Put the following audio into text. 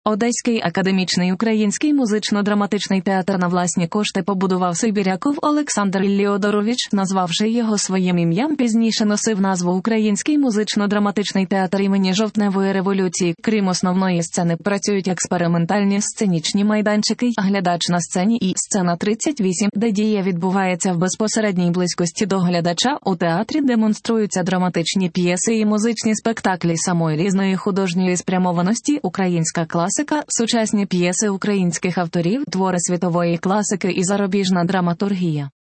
Одеський академічний український музично-драматичний театр на власні кошти побудував Сибіряков Олександр Ілліодорович, назвавши його своїм ім'ям. Пізніше носив назву Український музично-драматичний театр імені Жовтневої революції. Крім основної сцени, працюють експериментальні сценічні майданчики, глядач на сцені і сцена 38, де дія відбувається в безпосередній близькості до глядача. У театрі демонструються драматичні п'єси і музичні спектаклі самої різної художньої спрямованості, українська класика, сучасні п'єси українських авторів, твори світової класики і зарубіжна драматургія.